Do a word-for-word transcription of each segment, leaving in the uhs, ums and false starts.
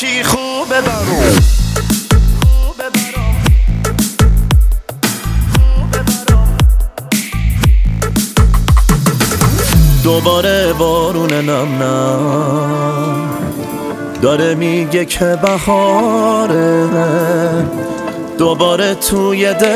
چی خوبه برام. دوباره بارون نم نم داره میگه که بهاره، دوباره توی دل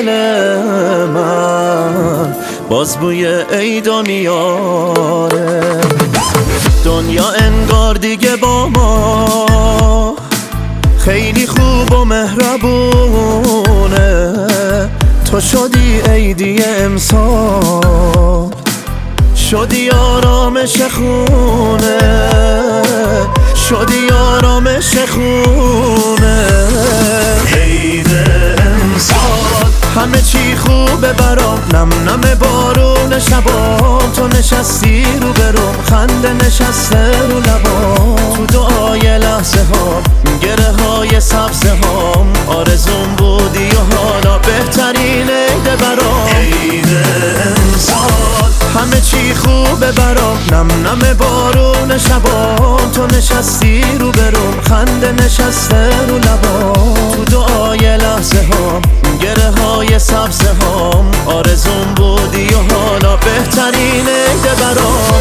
من باز بوی عیدا میاره. دنیا انگار دیگه با ما خیلی خوب و مهربونه، تو شدی عیدی امسال، شدی آرامش خونه، شدی آرامش خونه. عید امسال همه چی خوبه برام، نم نم بارون شبام، تو نشستی رو برام، خنده نشسته رو لبام، تو دعای لحظه ها گره های سبز هام، آرزون بودی و حالا بهترین عید برام. عید امسال همه چی خوبه برام، نم نم بارون شبام، تو نشستی رو برام، خنده نشسته رو لبام، تو دعای لحظه هام گره های سبز هام، آرزون بودی و حالا بهترین عید برام.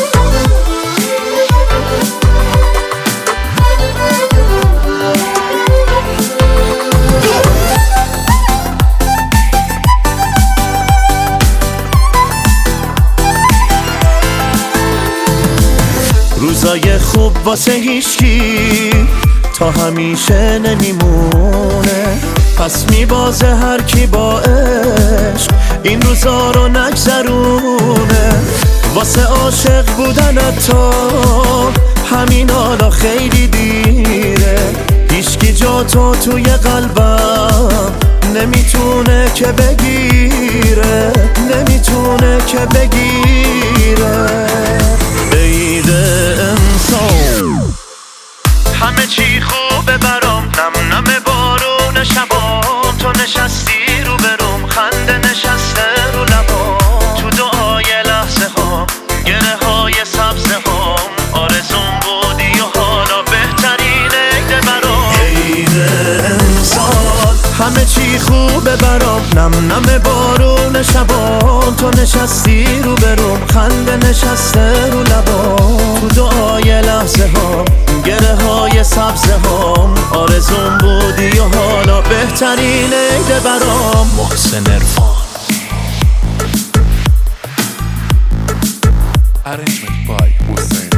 روزای خوب واسه هیچکی تا همیشه نمیمونه، پس میبازه هر کی با عشق این روزا رو نگذرونه. واسه عاشق بودن تا همین حالا خیلی دیره، هیچکی جا تو توی قلبم نمیتونه که بگیره، نمیتونه که بگیره. عید امسال همه چی خوبه برام، نم نم بارون شبام، تو نشستی رو برام، خنده نشسته رو لبام، تو دعای لحظه ها گره های سبز هام، آرزون بودی و حالا بهترین عید برام. عید امسال همه چی خوبه برام، نم نم بارون شبام، تو نشستی رو برام، خنده نشسته رو لبام، تو دعای لحظه ها گره های سبز هام، آرزون بودی و حالا بهترین عید برام. محسن عرفان. Arrangement by Hussein.